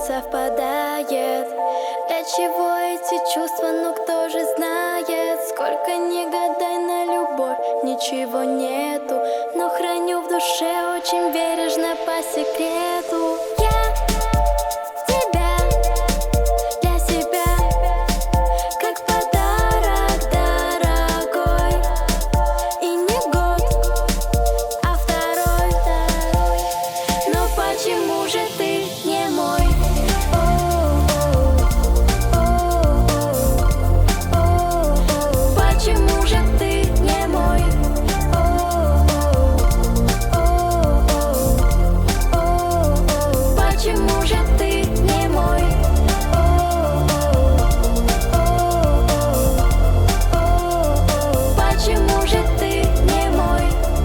совпадает. Для чего эти чувства, ну кто же знает? Сколько ни гадай на любовь, ничего нету, но храню в душе очень бережно по секрету. Я тебя для себя, как подарок дорогой. И не год, а второй. Но почему же ты не мой? Почему же ты не мой? Почему же ты не мой? Почему же ты не мой?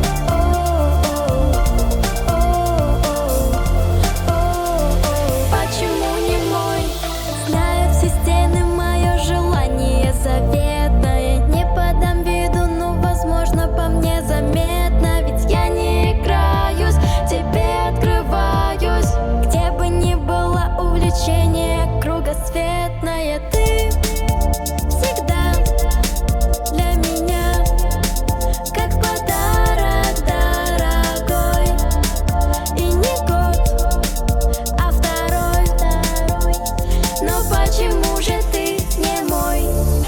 Почему не мой? Знаю все стены, мое желание заветное. Не подам виду, но возможно по мне заметно. Ведь я не играюсь, тебе открываюсь. Где бы ни было увлечение кругосветное, ты всегда для меня, как подарок дорогой. И не год, а второй. Но почему же ты не мой?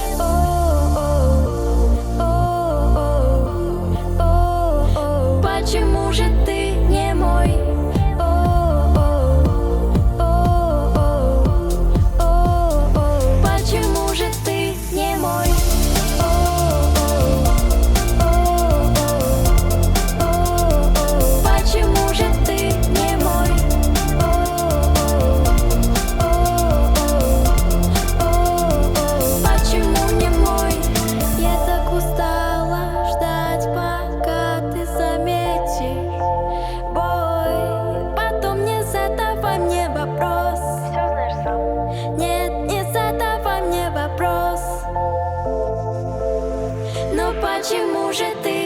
Почему же ты не мой? Почему же ты не мой? Почему же ты не мой? Почему не мой? Я так устала ждать, пока ты заметишь бой. Потом не задавай мне вопрос. Все знаешь сам. Нет, не задавай мне вопрос. Но почему же ты